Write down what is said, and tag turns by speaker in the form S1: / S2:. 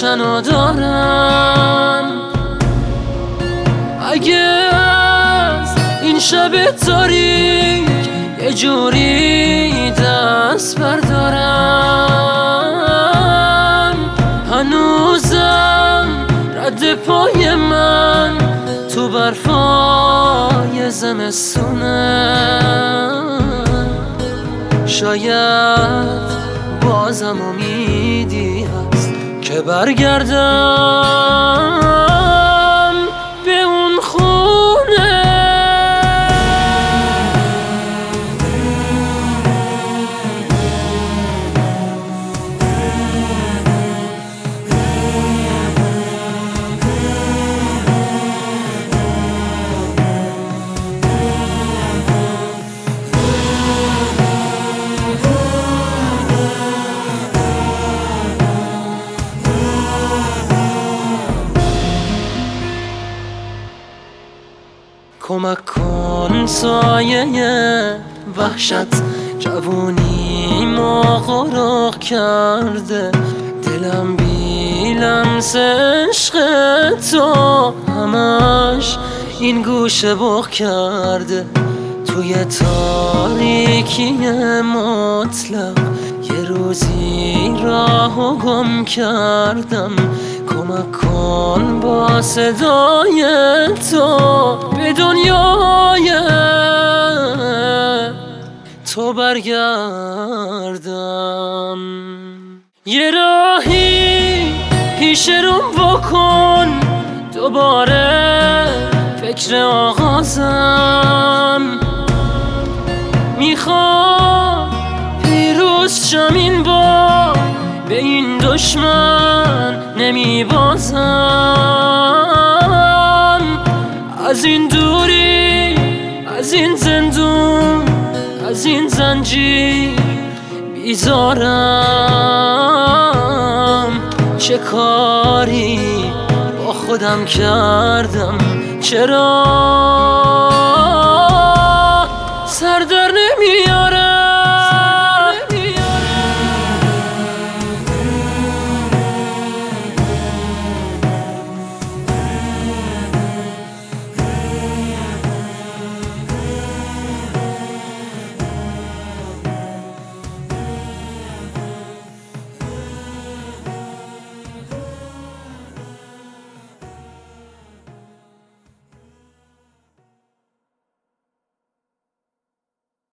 S1: روشنو دارم. اگه از این شب تاریک یه جوری دست بردارم، هنوزم رد پای من تو برفای زمستونه. شاید بازم امیدی هست که برگردم به اون خونه. کمک کن سایه وحشت جوونیمو غرق کرده، دلم بی لمس عشق تو همش این گوشه بغ کرده. توی تاریکی مطلق یه روزی راهو گم کردم. کمک کن با صدای تو به دنیای تو برگردم. یه راهی پیش روم بکن، دوباره فکر آغازم. میخوام پیروز شم این بار، به این دشمن نمیبازم. از این دوری، از این زندون، از این زنجیر بیزارم. چه کاری با خودم کردم، چرا سر در نمیارم.